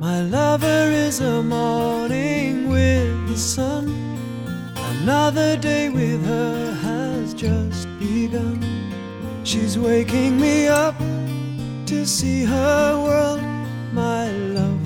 My lover is a morning with the sun. Another day with her has just begun. She's waking me up to see her world, my love.